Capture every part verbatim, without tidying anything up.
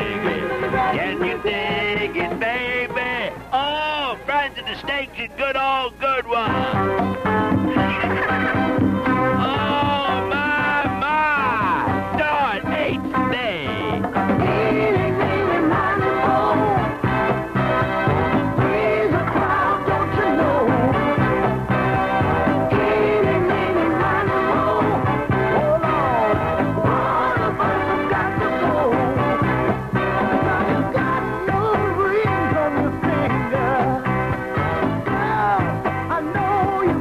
dig it? Can you dig it, baby? Oh, friends of the steaks and good old good one. Oh, my, my. Start eighth day. I know you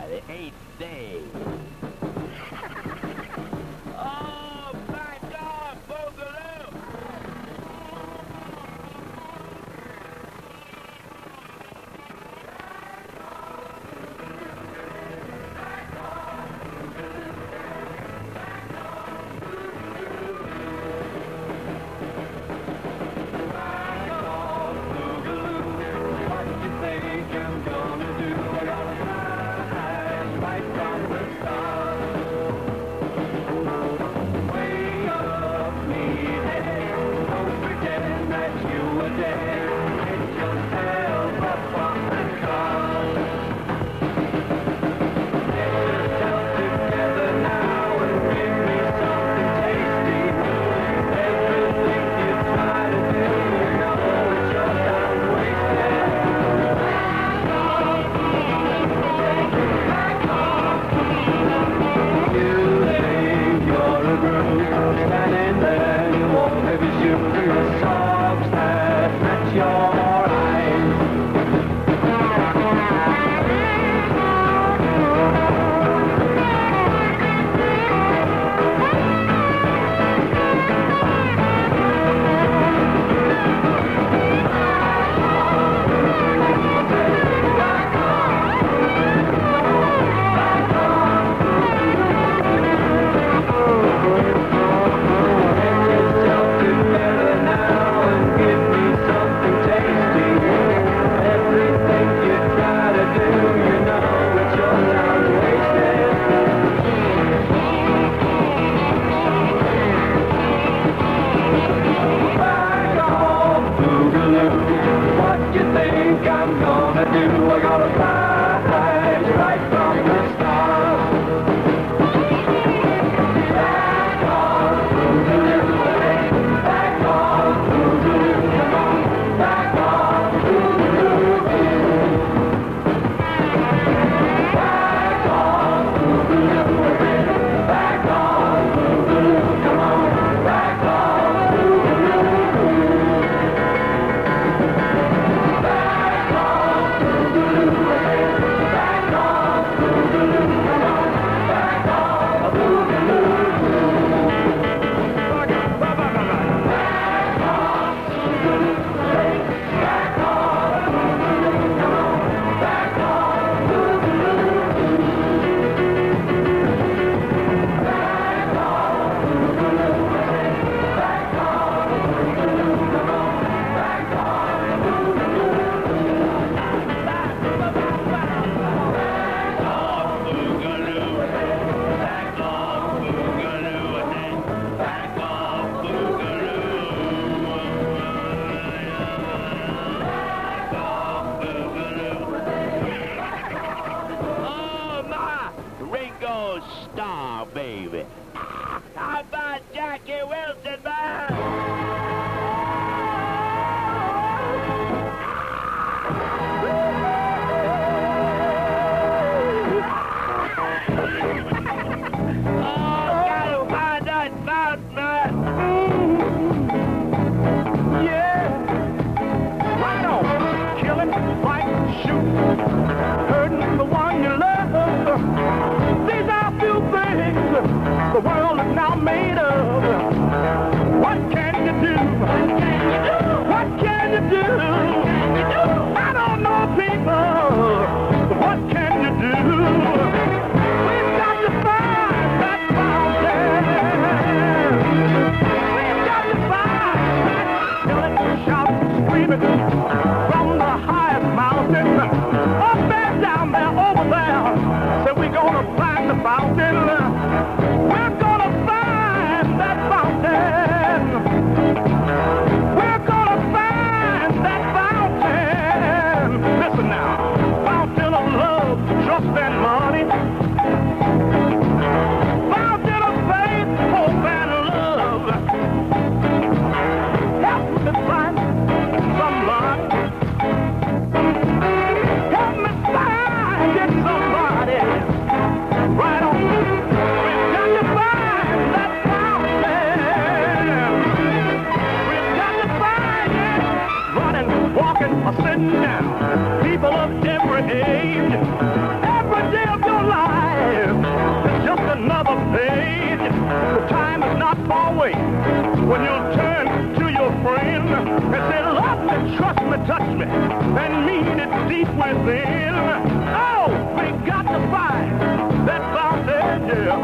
the eighth day. Oh, back off, Boogaloo! Star, baby. How about Jackie Wilson, man? Oh, gotta find that mountain, man. Yeah. Right on. Killing, fighting, shooting, hurting the one you love. These are few things the world is now made of. What can you do? What can you do? I don't know, people. What can you do? We've got to find that fountain. We've got to find that killing, shouting, screaming from the highest mountain. Up there, down there, over there. So we're gonna find the fountain. We're gonna find that fountain. We're gonna find that fountain. Listen now, fountain of love, trust and money. Fountain of faith, hope and love. Help me find somebody. Help me find it, somebody. Right on. They say, love me, trust me, touch me, and mean it deep within. Oh, we got to find that fountain, yeah.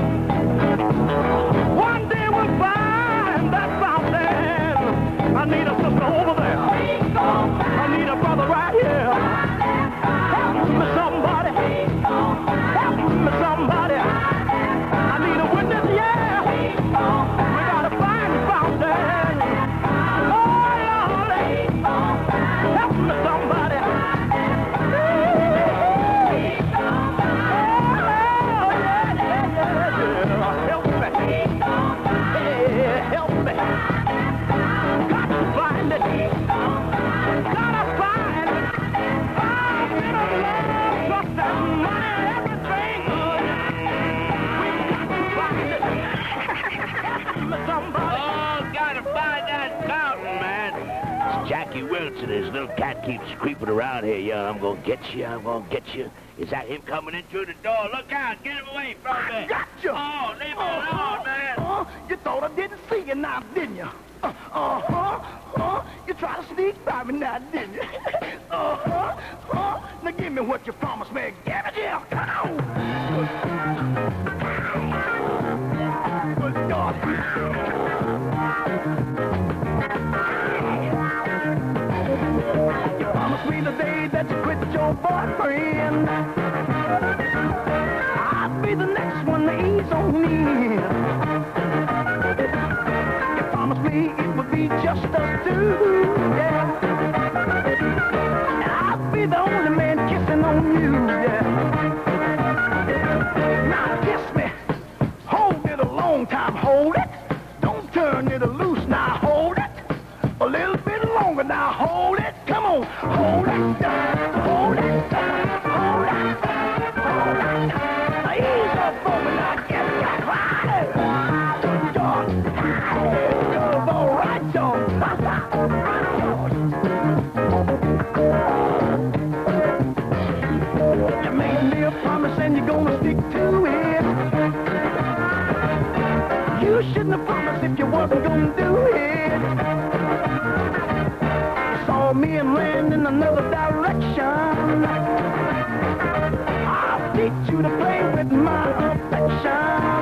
One day we'll find that fountain. I need a sister over there. I need a brother right here. Help me, somebody. Help me, somebody. I need a witness, yeah. We gotta find the fountain. Oh, Lord. Help me, somebody. Oh, yeah, yeah, yeah, yeah. Help me. Yeah, help me. Got to find it. Gotta find it. Find it of love, trust and money, everything good. We got to find it. Help me, somebody. Oh, gotta find that fountain, man. It's Jackie Wilson. His little cat keeps creeping around here, yo. I'm gonna get you. I'm gonna get you. Is that him coming in through the door? Look out. Get him away from me. I got you. Oh, leave me alone, man. Uh, you thought I didn't see you now, didn't you? Uh, uh-huh, uh, you tried to sneak by me now, didn't you? uh-huh, uh, now give me what you promised me. Give it here, come on. Good God. You promised me the day that you quit your boyfriend, I'd be the next one to ease on me. You promised me it would be just us two, yeah. And I'd be the only man kissing on you, yeah. Now kiss me, hold it a long time, hold it. Don't turn it loose, now hold it. A little bit longer, now hold it. Come on, hold it, hold it, hold it, hold it. Now ease up on me, now get back right. Good God. It's all right, John. You made me a promise and you're gonna stick to it. You shouldn't have promised if you wasn't gonna do it. You saw me and ran in another direction. I'll teach you to play with my affection.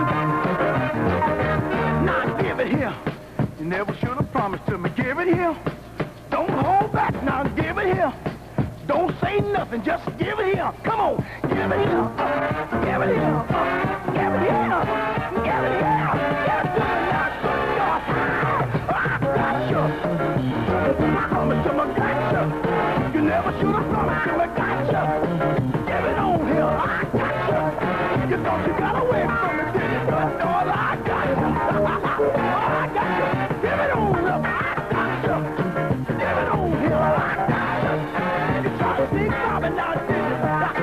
Now give it here. You never should have promised to me. Give it here. Don't hold back. Now give it here. Don't say nothing. Just give it here. Come on. Give it here. Give it here. Give it here. Give it here. Give it to me now. Good God. I got you. I promised to me. Got you. You never should have promised to me. Got you. Give it on here. I got you. You thought you got away from me, did you? But no, I got you. I got you. Give it on up. I got you. Give it on here. I got you. You try to sneak by me now, did you?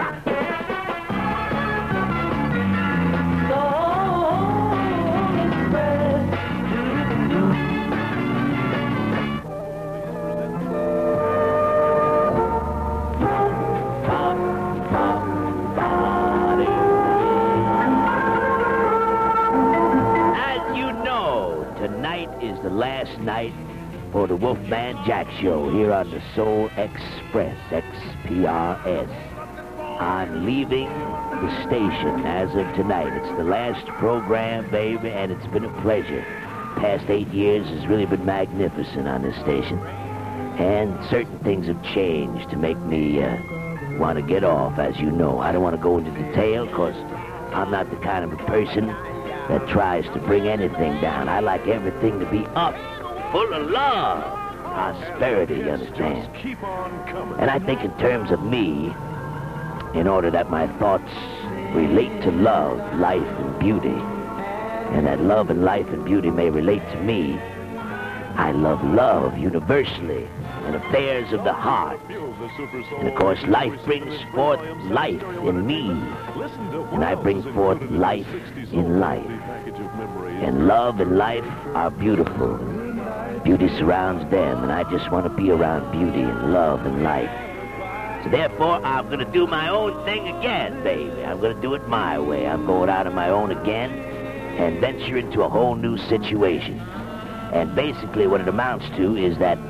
As you know, tonight is the last night for the Wolfman Jack Show here on the Soul Express, X P R S. I'm leaving the station as of tonight. It's the last program, baby, and it's been a pleasure. Past eight years has really been magnificent on this station. And certain things have changed to make me uh, want to get off, as you know. I don't want to go into detail, because I'm not the kind of a person that tries to bring anything down. I like everything to be up, full of love, prosperity, you understand? And I think in terms of me, in order that my thoughts relate to love, life, and beauty, and that love and life and beauty may relate to me, I love love universally and affairs of the heart. And of course, life brings forth life in me, and I bring forth life in life. And love and life are beautiful. Beauty surrounds them, and I just want to be around beauty and love and life. So therefore, I'm going to do my own thing again, baby. I'm going to do it my way. I'm going out on my own again and venture into a whole new situation. And basically what it amounts to is that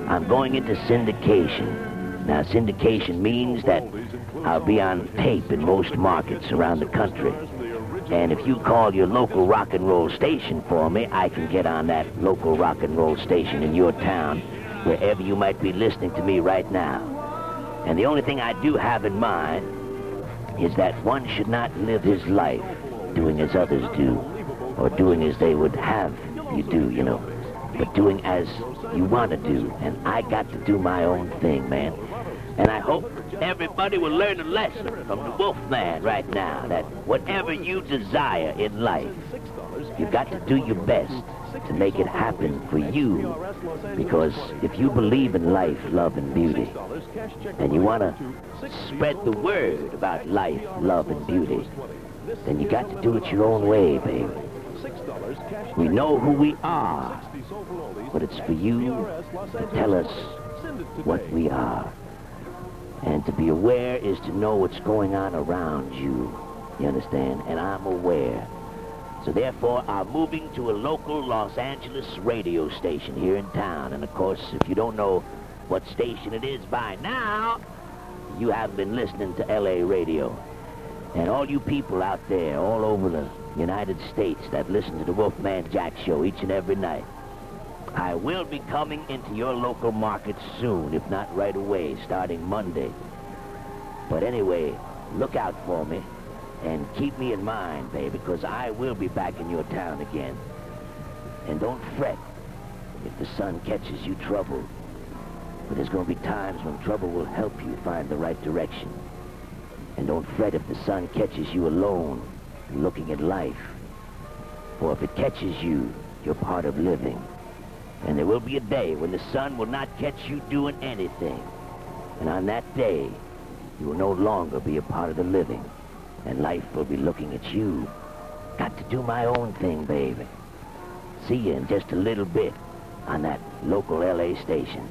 I'm going into syndication. Now, syndication means that I'll be on tape in most markets around the country. And if you call your local rock and roll station for me, I can get on that local rock and roll station in your town, wherever you might be listening to me right now. And the only thing I do have in mind is that one should not live his life doing as others do, or doing as they would have you do, you know, but doing as you want to do. And I got to do my own thing, man. And I hope everybody will learn a lesson from the Wolfman right now, that whatever you desire in life, you've got to do your best to make it happen for you. Because if you believe in life, love, and beauty, and you want to spread the word about life, love, and beauty, then you got to do it your own way, baby. We know who we are, but it's for you to tell us what we are. And to be aware is to know what's going on around you. You understand? And I'm aware. So therefore, I'm moving to a local Los Angeles radio station here in town. And of course, if you don't know what station it is by now, you haven't been listening to L A radio. And all you people out there, all over the United States that listen to the Wolfman Jack show each and every night, I will be coming into your local market soon, if not right away, starting Monday. But anyway, look out for me and keep me in mind, baby, because I will be back in your town again. And don't fret if the sun catches you trouble. But there's going to be times when trouble will help you find the right direction. And don't fret if the sun catches you alone, looking at life. For if it catches you, you're part of living. And there will be a day when the sun will not catch you doing anything. And on that day, you will no longer be a part of the living. And life will be looking at you. Got to do my own thing, baby. See you in just a little bit on that local L A station.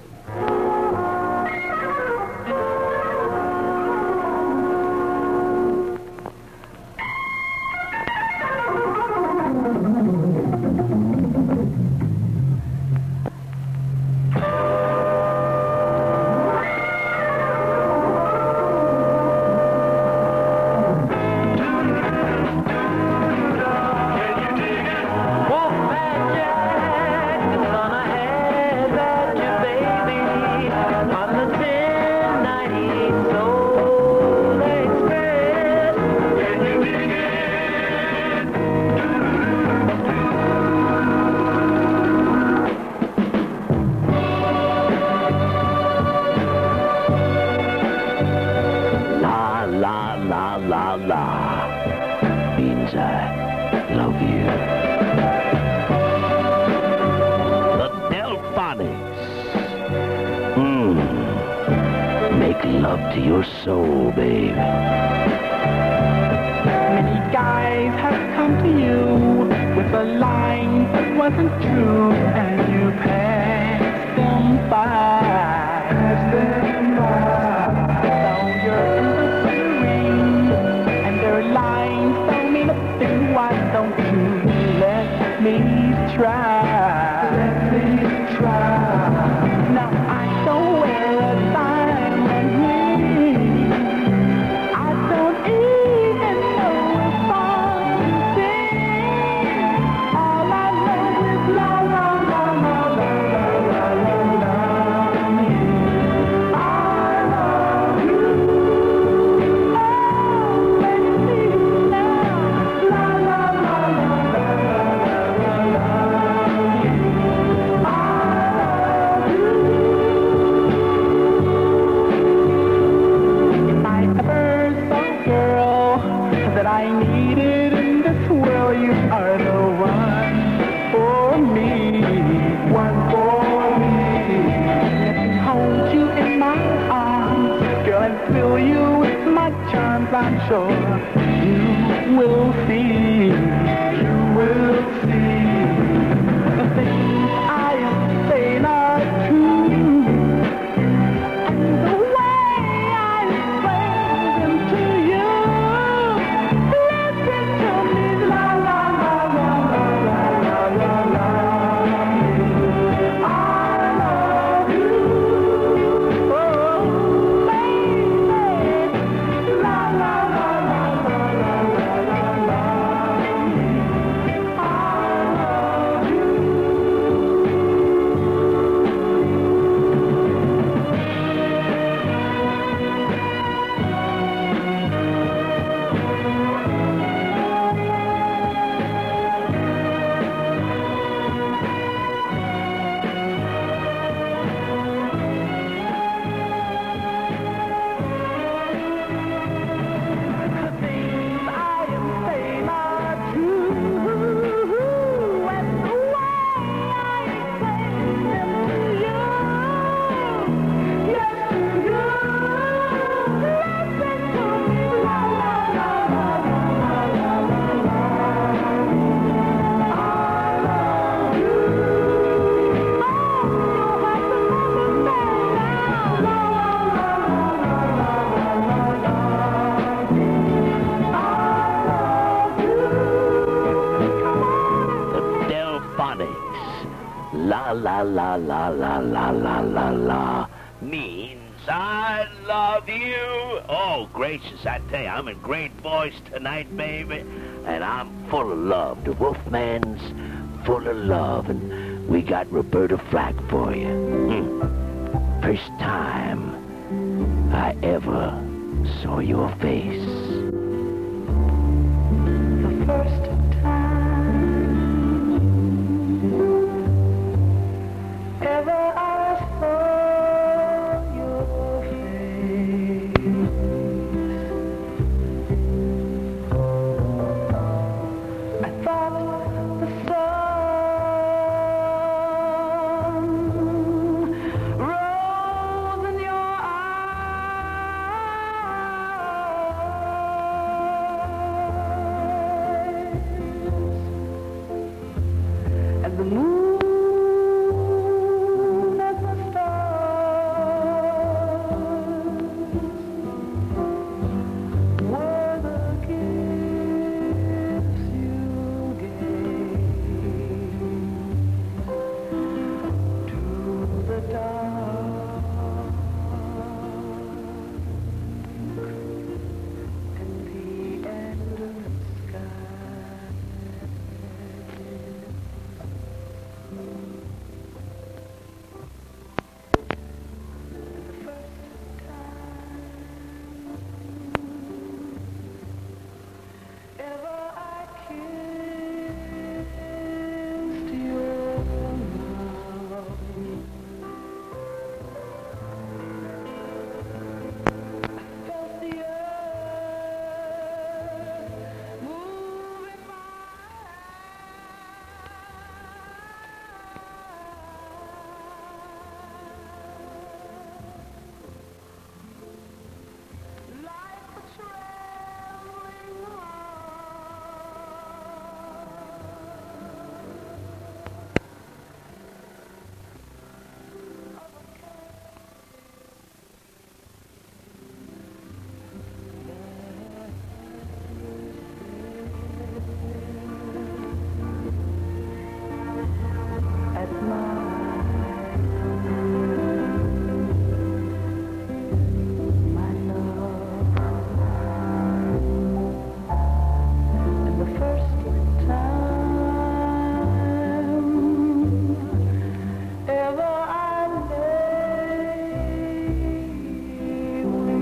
Love to your soul, babe. Many guys have come to you with a line that wasn't true, and you passed them by. Passed them by. Now you're in the ring, and their lines don't mean a thing. Why don't you let me try? Let me try. Now I don't wear a diamond ring. I don't even know if I'm sing. All I know is la la la la la la la la la. I love you. Oh, baby, now la la la la la la la la. I love you. If I ever saw a girl that I needed in this world, you are the one for me. One for me. Let me hold you in my arms, girl, and fill you with my charms. I'm sure you will see. You will see. The things I am saying are true. And the way I explain them to you, listen to me, la la la la la la la la la. I love you. la la la la la la la la la means I love you. Oh, gracious, I tell you, I'm in great voice tonight, baby. And I'm full of love. The Wolfman's full of love. And we got Roberta Flack for you. Mm. First time I ever saw your face. The first time ever I saw your face, I thought the sun rose in your eyes, and the moon and the stars were the gifts you gave to the dark and the endless sky. The first time ever I kissed your mouth, I felt the earth moving like a trembling at night, my love, and the first time ever I lay with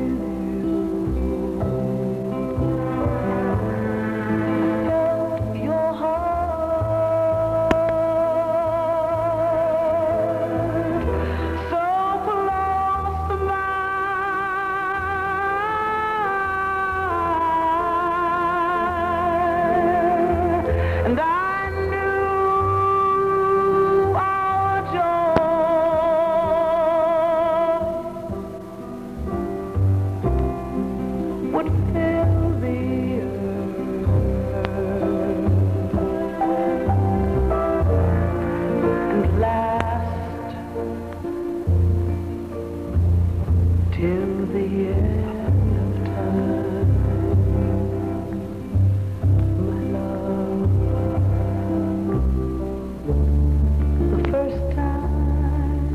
you, held your heart so close to mine, and I knew our joy would fill the earth and last till the end of time, my love. The first time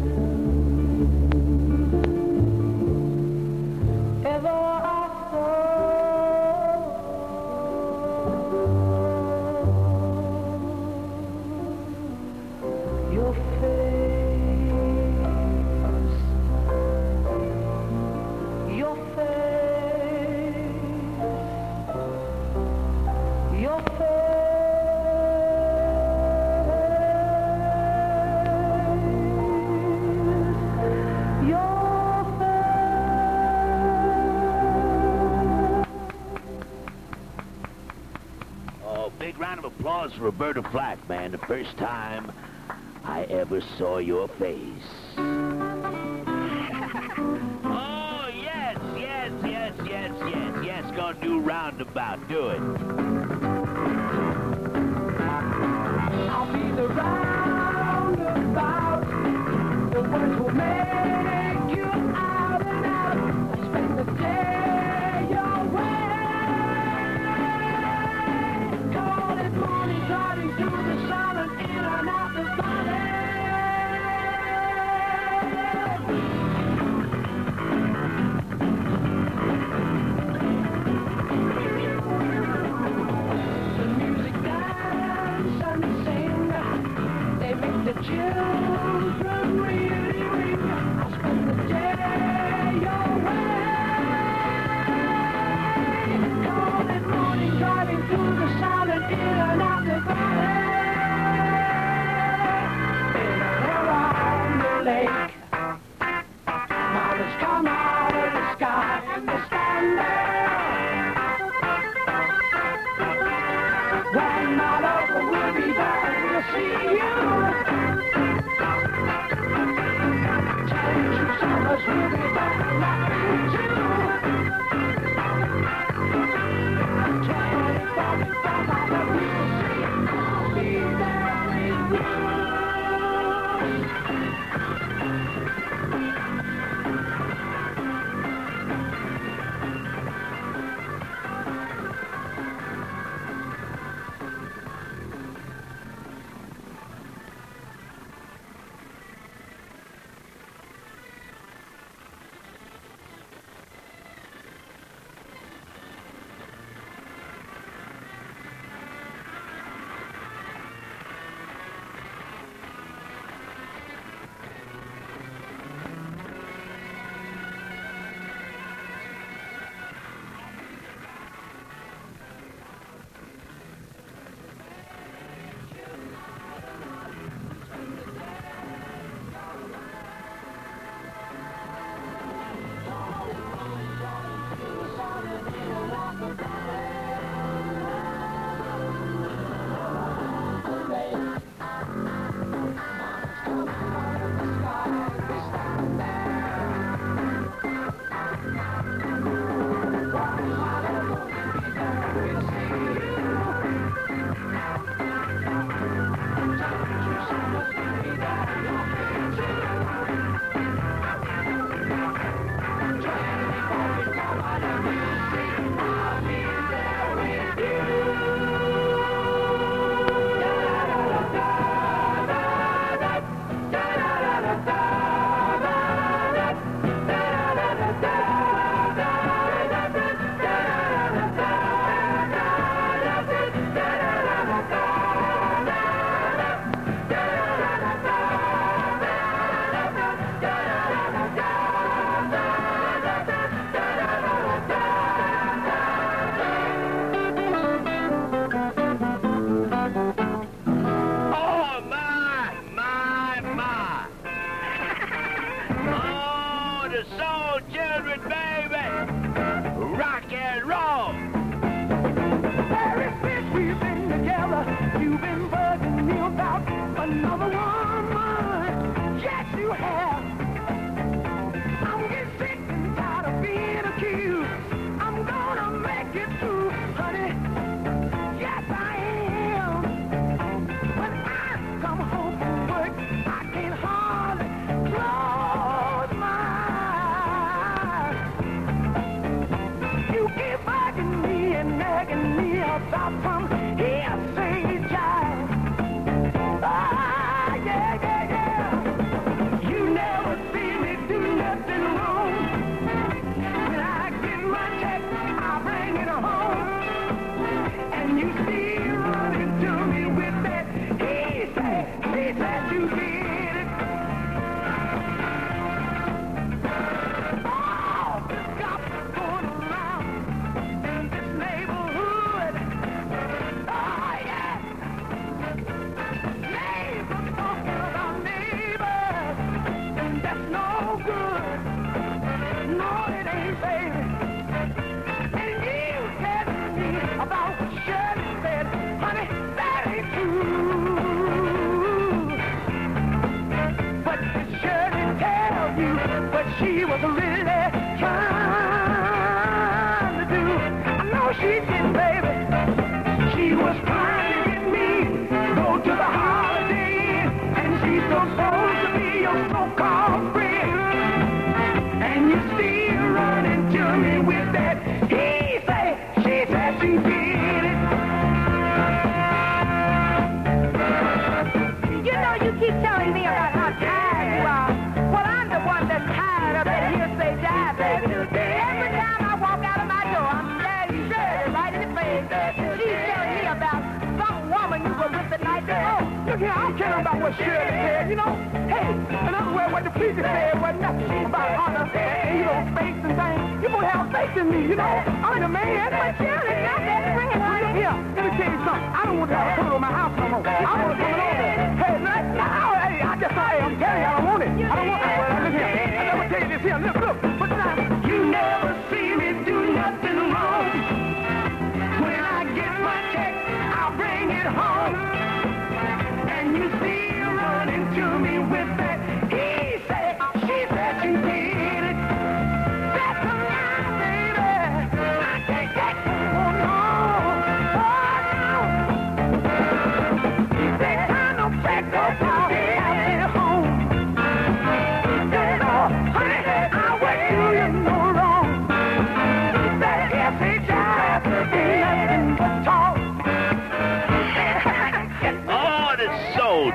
ever I saw your face, your face, your face, your face. Oh, big round of applause for Roberta Flack, man. The first time I ever saw your face. Oh, yes, yes, yes, yes, yes, yes. Gonna do roundabout. Do it. I'll be the roundabout. The words will make you out and out. I'll spend the day your way. Call it morning, driving through the sun and in and out the valley. see you. Telling you so much really don't like me too. twenty-four before my love you see, I'll be there with you.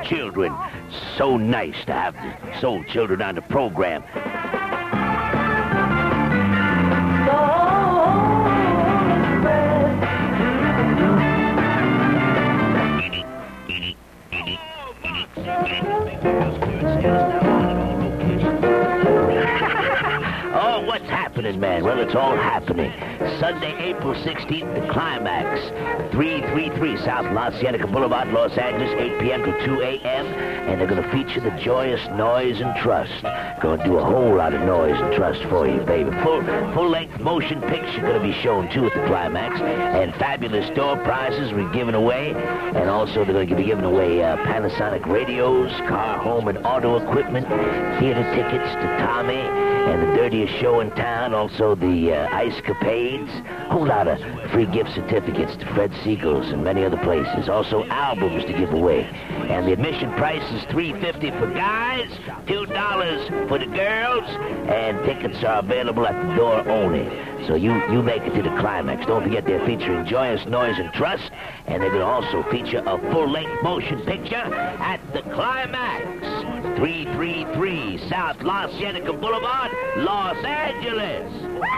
children. So nice to have the soul children on the program. Oh, what's happening, man? Well, it's all happening. Sunday, April sixteenth, the Climax. three thirty-three South La Cienega Boulevard, Los Angeles, eight p m to two a m And they're going to feature the Joyous Noise and Trust. Going to do a whole lot of noise and trust for you, baby. Full, full-length motion picture going to be shown, too, at the Climax. And fabulous door prizes we're giving away. And also, they're going to be giving away uh, Panasonic radios, car, home, and auto equipment, theater tickets to Tommy, and the dirtiest show in town, also the uh, Ice Capades, a whole lot of free gift certificates to Fred Segal's and many other places. Also albums to give away. And the admission price is three fifty for guys, two dollars for the girls, and tickets are available at the door only. So you, you make it to the Climax. Don't forget they're featuring Joyous Noise and Trust, and they're going to also feature a full-length motion picture at the Climax. three thirty-three South La Cienega Boulevard, Los Angeles.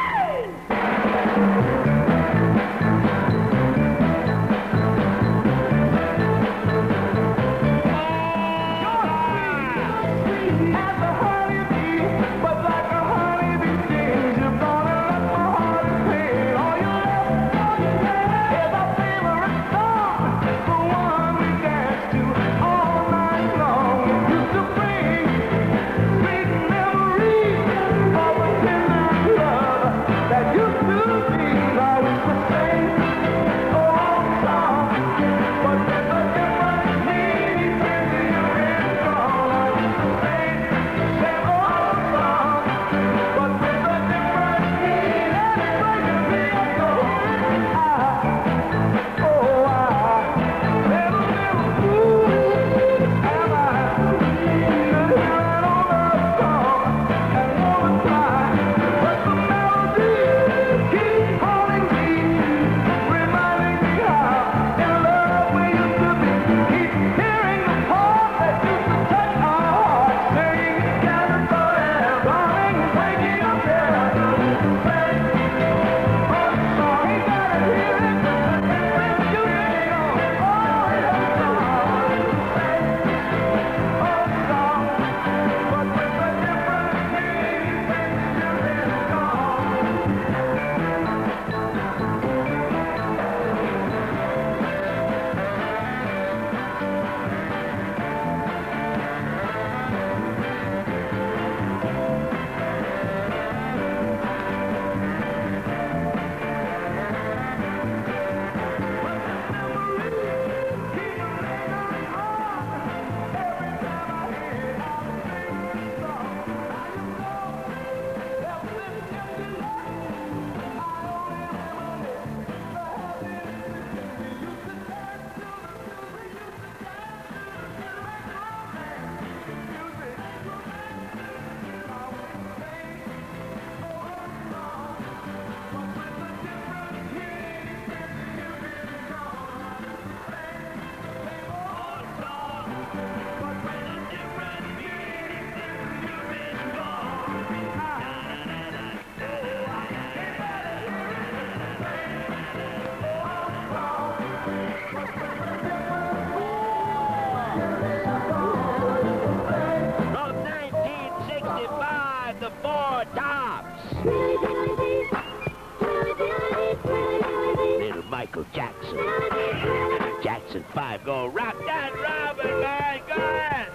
Little Michael Jackson. Jackson five, go rock that Robin, man, go ahead.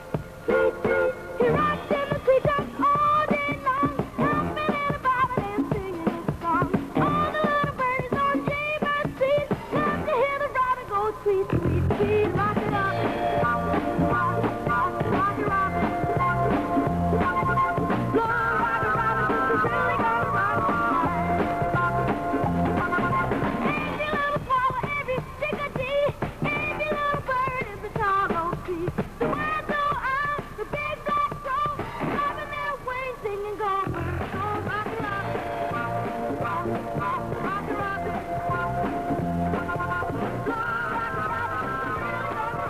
He rocks in the treetops all day long, jumping in the bottom and singing his song. All the little birdies on Jaybird Street love to hear the robin go tweet, tweet, tweet. Rock it up, rock, rock, rock, rock it, rock it. Blow, rock it, rock it, 'cause we surely gonna rock it. Every little flower, every chickadee, every little bird in the tall oak tree. The words go out, the big black crow, flapping their wings, singing go bird, go rock it up, rock, rock, rock, rock it up. Blow, rock it, rock it, 'cause we surely gonna rock it.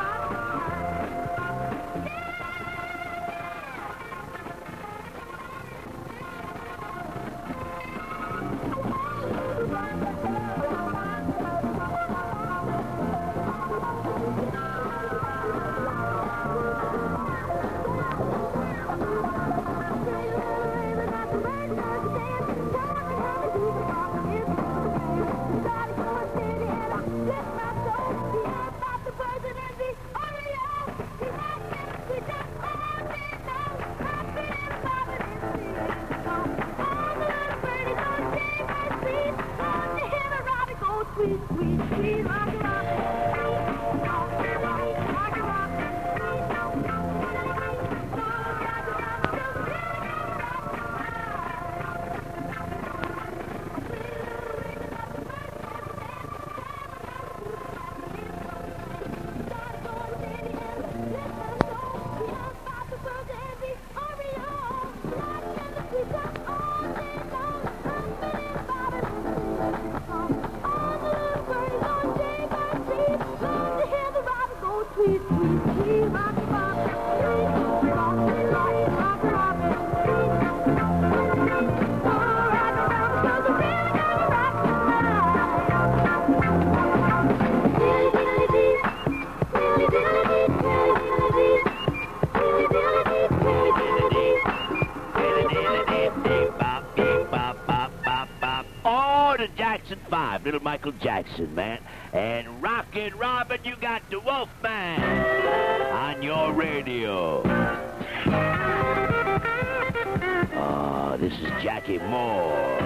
little Michael Jackson, man. And Rockin' Robin, you got the Wolfman on your radio. Uh, this is Jackie Moore.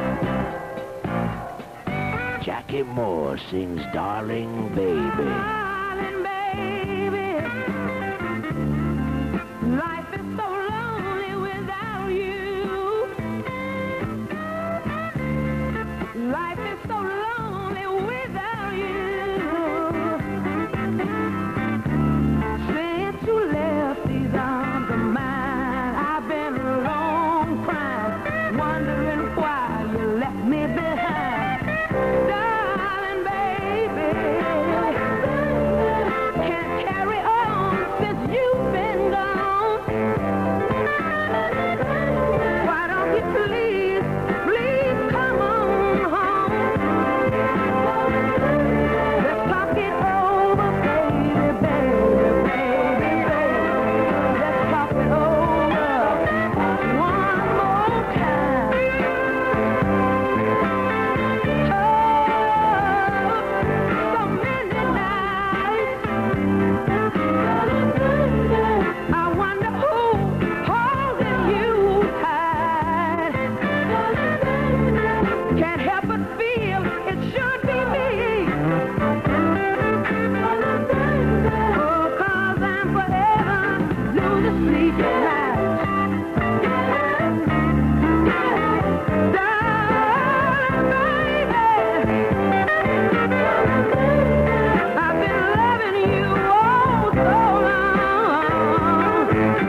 Jackie Moore sings Darling Baby. Darling baby, life is so lonely without you. Life is so lonely without you. Since you left these arms of mine, I've been alone crying, wondering why you left me behind. Darling baby, can't carry on since you've been gone. Why don't you please, please come on home? Let's talk it over, baby, baby, baby, baby. Let's talk it over one more time. So many nights I wonder who holding you tight. Can't help but feel it should be me. Oh, 'cause I'm forever losing sleep at night. Darling baby, I've been loving you oh so long.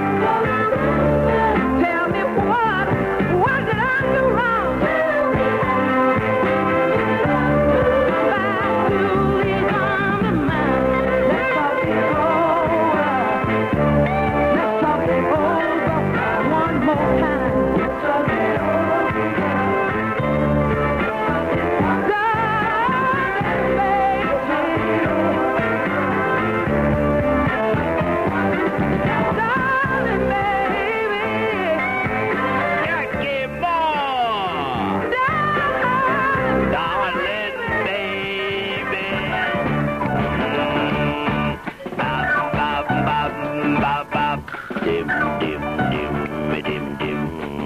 Tell me what, what did I do wrong? Back to these arms of mine. Let's talk it over. Let's talk it over one more time. Let's talk it over. Darling baby, darling baby, Jackie Moore! darling. Darling baby. Mm. Bop, bop, bop, bop, bop. Dim, dim, dim, dim, dim.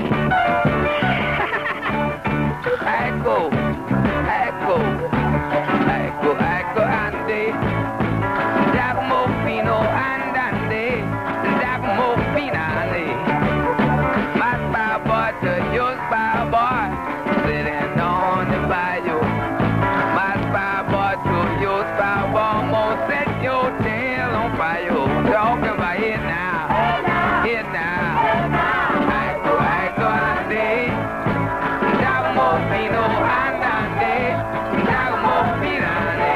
Echo, echo, echo, echo, Andy. Giacomo Fino and Andy, Giacomo Fino, Andy. My spy boy to your spy boy, sitting on the bayou. My spy boy to your spy boy, almost set your tail on fire. Talking about it now, it now. Echo, echo, Andy. Giacomo Fino and Andy, Giacomo Fino, Andy.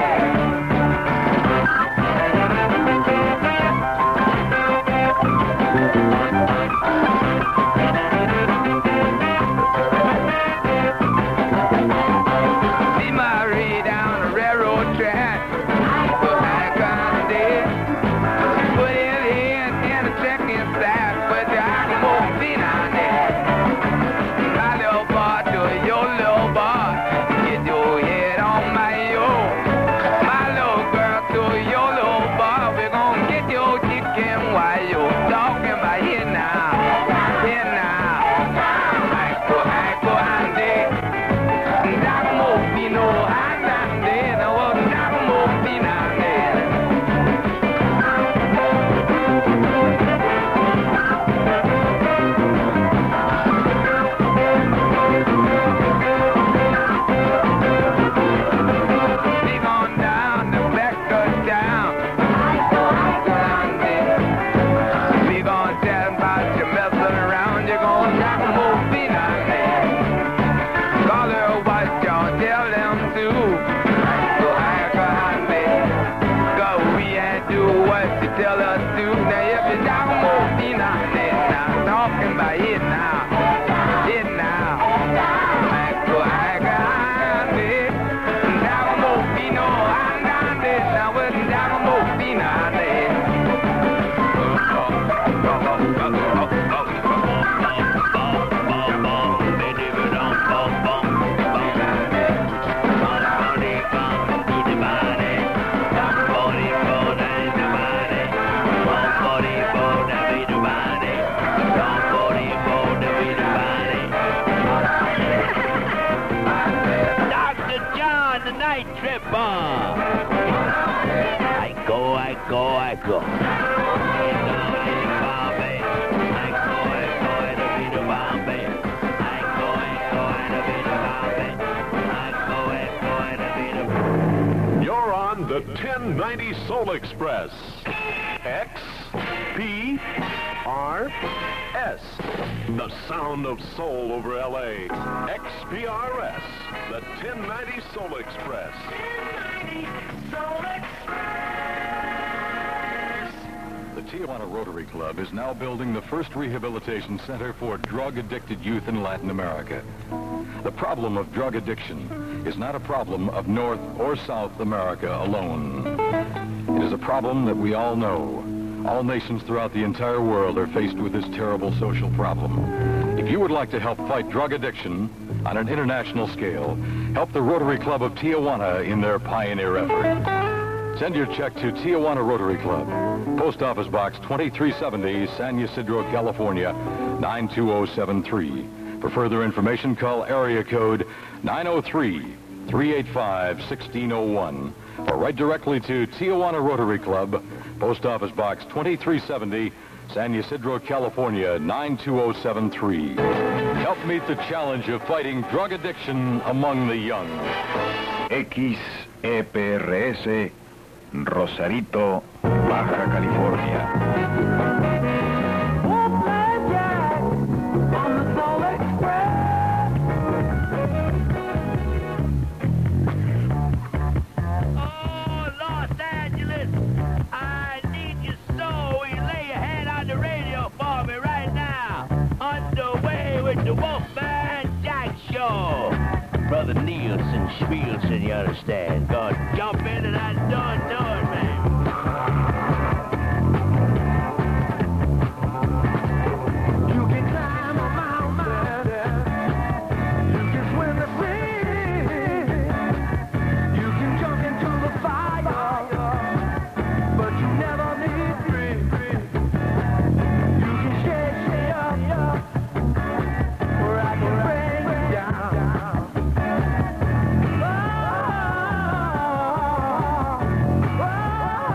See Marie down the railroad track. Go back on there. Put it in in a checking sack. But Giacomo Fino, Andy. My little boy to your little boy. Get your head on my yo. My little girl to your little boy. We're gonna get your chicken while you're talking about here now. Here now. Echo, echo, Andy. Giacomo Fino and Andy. Now, Giacomo Fino, Andy. We gone down the back of town. We gonna tell about you messing around. You're gonna knock them over feet on there. Call her what y'all tell them to. So I can't be. Go we ain't do what you tell us to. Now if you knock them over feet on there, now talking about it now. It now. So I can't be. Knock them over feet, no, I'm down there. Now it's knock them over feet on there. Echo, echo. Echo, Bombay. Echo, echo, and a bit of Bombay. Echo, echo, and a bit of Bombay. Echo, echo, and a bit of... You're on the ten ninety Soul Express. X P R S. The sound of soul over L A. X P R S. The ten ninety Soul Express. Soul Express. The Tijuana Rotary Club is now building the first rehabilitation center for drug-addicted youth in Latin America. The problem of drug addiction is not a problem of North or South America alone. It is a problem that we all know. All nations throughout the entire world are faced with this terrible social problem. If you would like to help fight drug addiction on an international scale, help the Rotary Club of Tijuana in their pioneer effort. Send your check to Tijuana Rotary Club, Post Office Box twenty-three seventy, San Ysidro, California, nine two zero seven three. For further information, call area code nine oh three, three eight five, one six oh one or write directly to Tijuana Rotary Club, Post Office Box twenty-three seventy, San Ysidro, California, nine two zero seven three. Help meet the challenge of fighting drug addiction among the young. X E P R S, Rosarito, Baja California. Wolfman Jack on the Soul Express. Oh, Los Angeles, I need you so. Will you lay your hand on the radio for me right now? Underway with the Wolfman Jack Show. Brother Nielsen, Spielsen, you understand. Go on, jump into that door, door, man. You can climb a mountain. You can swim the sea. You can jump into the fire. But you never need free. You can shake, shake up, or I can bring you down. Oh, oh, oh.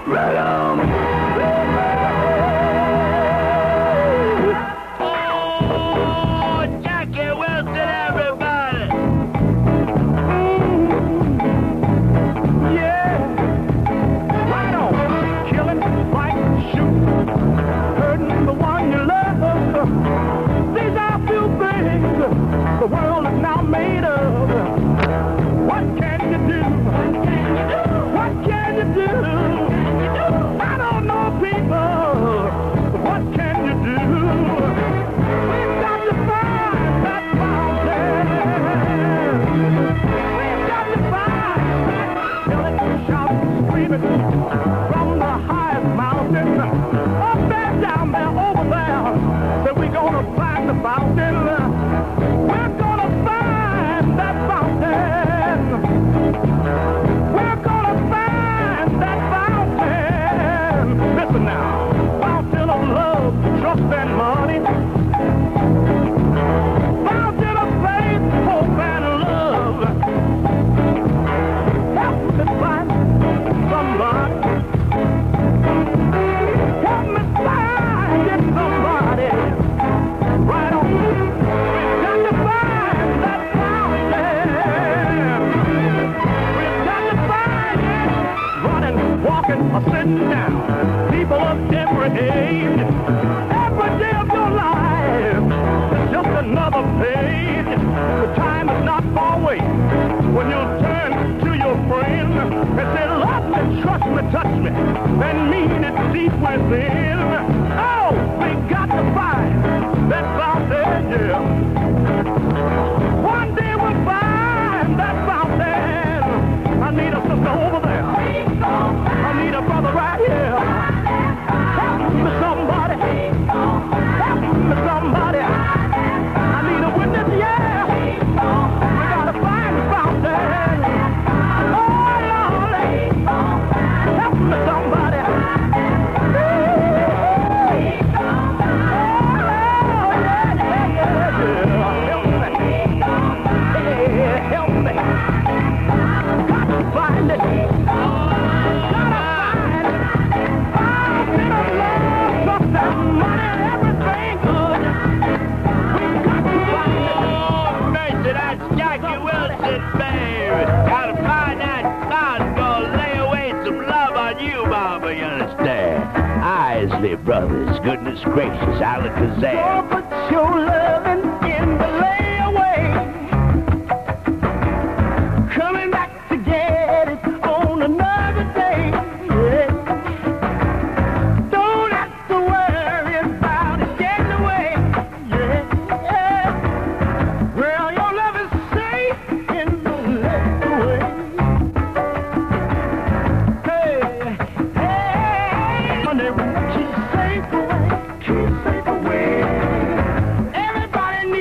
Right on. Oh, Jackie Wilson, everybody! Yeah. Right on. Killing, fighting, shooting, hurting the one you love. These are a few things the world is now made of. What can you do? What can you do? I don't know, people. What can you do? We've got to find that fountain. We've got to find killing, shouting, screaming from the highest mountain. Up there, down there, over there. So we're gonna find the fountain. We're gonna find that fountain. We're gonna find that fountain. Listen now, fountain of love, trust and money. Fountain of faith, hope and love. Help me find somebody. Help me find it, somebody. Right on. We've got to find that fountain. We've got to find it. Running, walking, or sitting down. People of every age. Every day of your life is just another page. The time is not far away when you'll turn to your friend and say, love me, trust me, touch me, and mean it deep within. Oh, we got to find that fountain, yeah. One day we'll find that fountain. I need a sister over there. I need a brother right here. Help me, somebody. Help me, somebody. I need a witness, yeah. We gotta find the fountain. Oh, Lord. Help me, somebody. Oh, yeah, yeah, yeah, yeah. Help me. Hey, help me. Got to find it. Gotta find it. Fountain of love, trust and money, everything good. We got to find it. Oh, mercy, that's Jackie Wilson, baby. Gotta find that fountain, gonna lay away some love on you, mama, you understand? Isley Brothers, goodness gracious, Alakazam. Oh, but your loving in the layaway. Coming back to get it on another day. Yeah. Don't have to worry about it getting away. Yeah, yeah. Well, your love is safe in the layaway. Hey, hey, money keep safe away, keep safe away. Everybody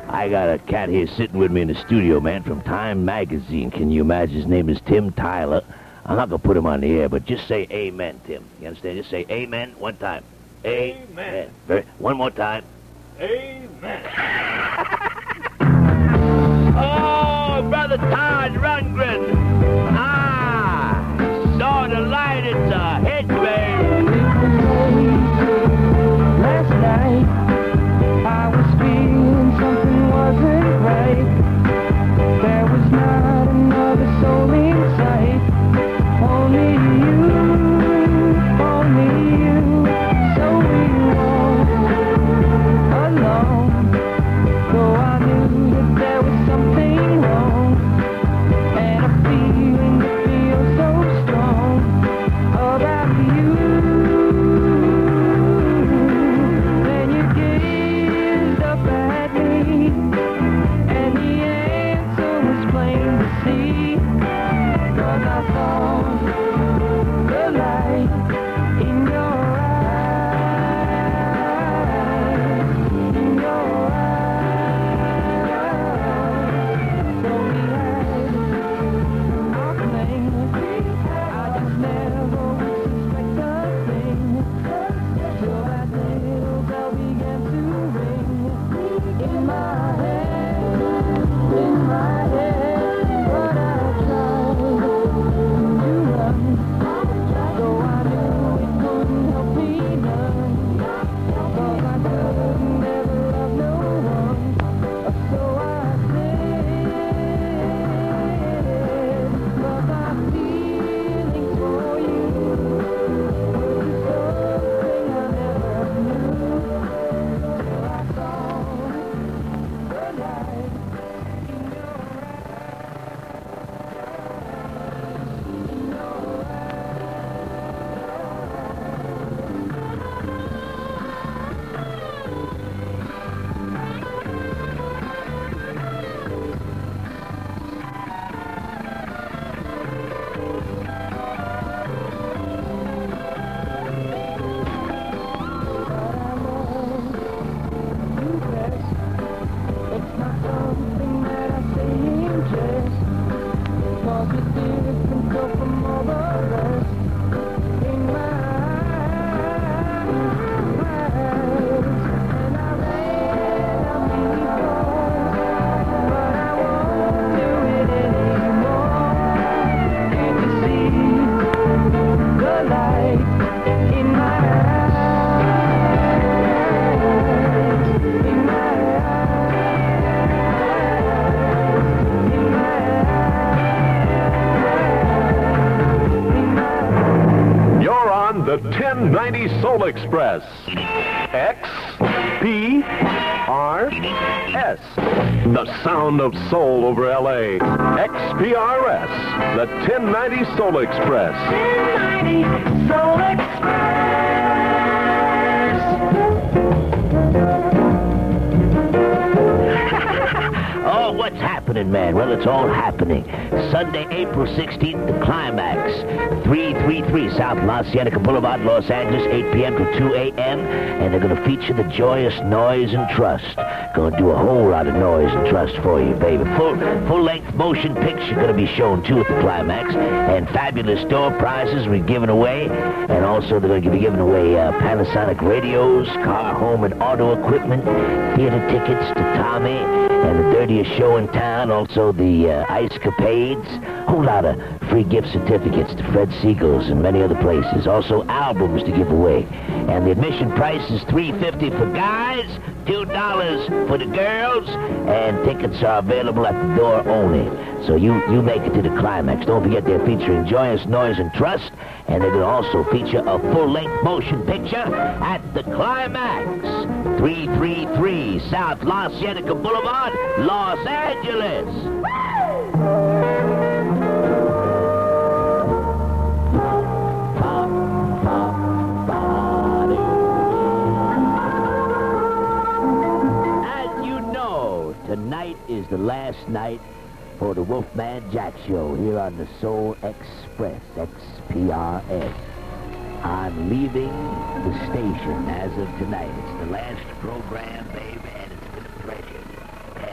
I got a cat here sitting with me in the studio, man, from Time Magazine. Can you imagine? His name is Tim Tyler. I'm not going to put him on the air, but just say amen, Tim. You understand? Just say amen one time. Amen. amen. Very, one more time. Amen. Oh, Brother Todd Rundgren. Ah, saw the light. It's a hit, babe. Last night, I was feeling something wasn't right. There was not another soul in sight. Only you, only you. So we walked alone. Though I knew that there was something wrong, and a feeling that feels so strong about you. Then you gazed up at me, and the answer was plain to see. 'Cause I saw the light in your eyes, in your eyes. So we had our fling. I just never would suspect a thing till that little bell began to ring in my head, in my head. But I tried to run, though I knew it couldn't help me none. 'Cause I could never love no one, so I did. 'Cause my feelings for you were something I never knew till I saw the light in your It's not something that I say in jest, 'cause you're different so from all the rest. In my eyes, and I ran out before, but I won't do it anymore. Can't you see the light in my eyes, in my You're on the ten ninety Soul Express. X P R S. The sound of soul over L A. X P R S. The ten ninety Soul Express. ten ninety Soul Express. Oh, what's happening, man? Well, it's all happening. Sunday, April sixteenth, the Climax. three thirty-three South La Cienega Boulevard, Los Angeles, eight p.m. to two a.m. And they're going to feature the joyous Noise and Trust. Going to do a whole lot of noise and trust for you, baby. Full, full-length motion picture going to be shown, too, at the Climax. And fabulous door prizes we're giving away. And also, they're going to be giving away uh, Panasonic radios, car, home, and auto equipment, theater tickets to Tommy, and the dirtiest show in town, also the uh, Ice Capades, whole lot of free gift certificates to Fred Segal's and many other places. Also albums to give away. And the admission price is three fifty for guys, two dollars for the girls, and tickets are available at the door only. So you, you make it to the Climax. Don't forget they're featuring Joyous Noise and Trust, and they're going to also feature a full-length motion picture at the Climax. three thirty-three South La Cienega Boulevard, Los Angeles. As you know, tonight is the last night for the Wolfman Jack Show here on the Soul Express, X P R S. I'm leaving the station as of tonight. It's the last program, baby, and it's been a pleasure.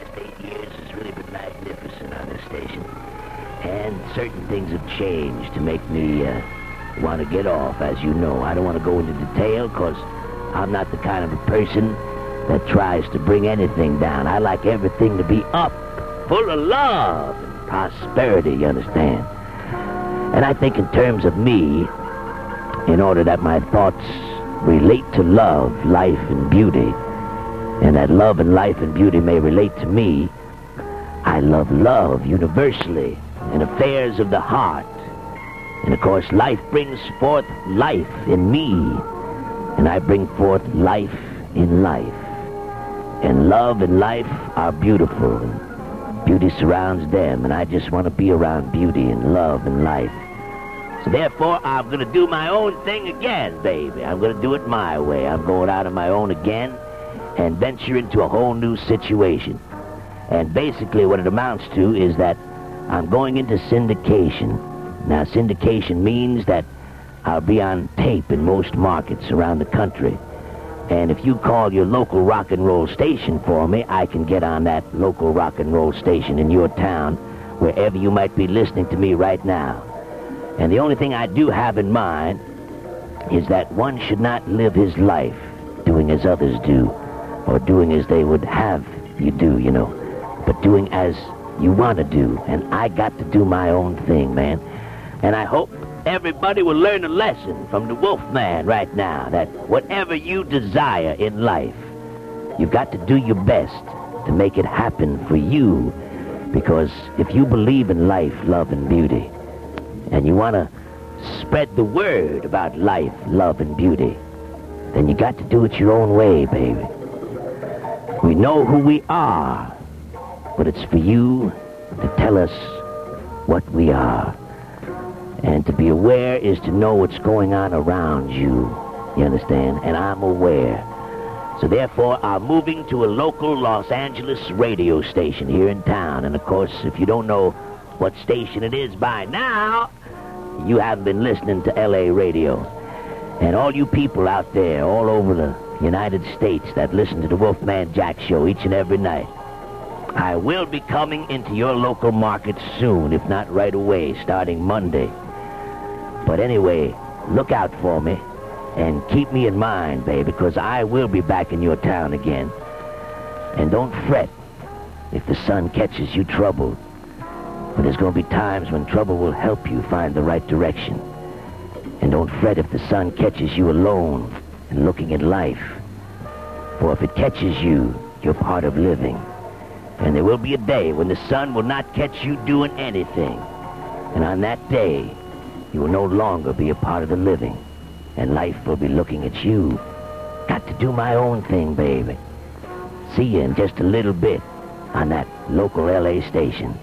magnificent on this station. And certain things have changed to make me uh, want to get off, as you know. I don't want to go into detail because I'm not the kind of a person that tries to bring anything down. I like everything to be up, full of love and prosperity, you understand? And I think in terms of me, in order that my thoughts relate to love, life, and beauty, and that love and life and beauty may relate to me, I love love universally and affairs of the heart. And of course, life brings forth life in me, and I bring forth life in life. And love and life are beautiful, and beauty surrounds them, and I just want to be around beauty and love and life. So therefore, I'm going to do my own thing again, baby. I'm going to do it my way. I'm going out on my own again and venture into a whole new situation. And basically what it amounts to is that I'm going into syndication. Now, syndication means that I'll be on tape in most markets around the country. And if you call your local rock and roll station for me, I can get on that local rock and roll station in your town, wherever you might be listening to me right now. And the only thing I do have in mind is that one should not live his life doing as others do, or doing as they would have you do, you know, but doing as you want to do. And I got to do my own thing, man. And I hope everybody will learn a lesson from the Wolfman right now, that whatever you desire in life, you've got to do your best to make it happen for you. Because if you believe in life, love, and beauty, and you want to spread the word about life, love, and beauty, then you got to do it your own way, baby. We know who we are, but it's for you to tell us what we are. And to be aware is to know what's going on around you, you understand? And I'm aware. So therefore, I'm moving to a local Los Angeles radio station here in town. And of course, if you don't know what station it is by now, you haven't been listening to L A radio. And all you people out there all over the United States that listen to the Wolfman Jack Show each and every night, I will be coming into your local market soon, if not right away, starting Monday. But anyway, look out for me and keep me in mind, baby, because I will be back in your town again. And don't fret if the sun catches you troubled. But there's going to be times when trouble will help you find the right direction. And don't fret if the sun catches you alone and looking at life. For if it catches you, you're part of living. And there will be a day when the sun will not catch you doing anything. And on that day, you will no longer be a part of the living. And life will be looking at you. Got to do my own thing, baby. See you in just a little bit on that local L A station.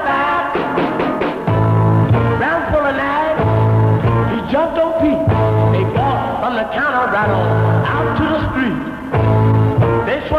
Jumped on Pete.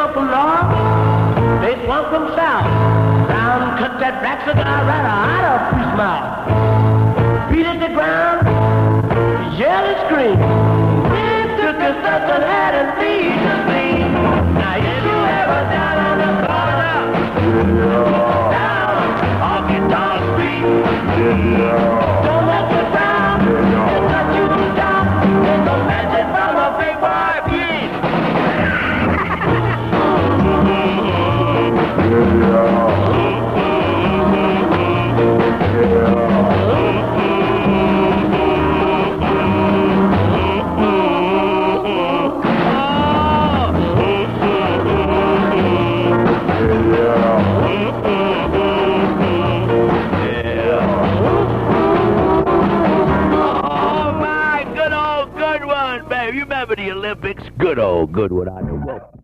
swung from north, they swung from south. Brown cut that black cigar right out of his mouth. Beat at the ground, yell and scream. They took his stuff and had him leave the scene. Now if you ever down on the corner, down on Guitar Street, don't let the ground touch you down. There's no magic from a big boy beat. Oh, my, good old good one, babe. You remember the Olympics? Good old good one. I know.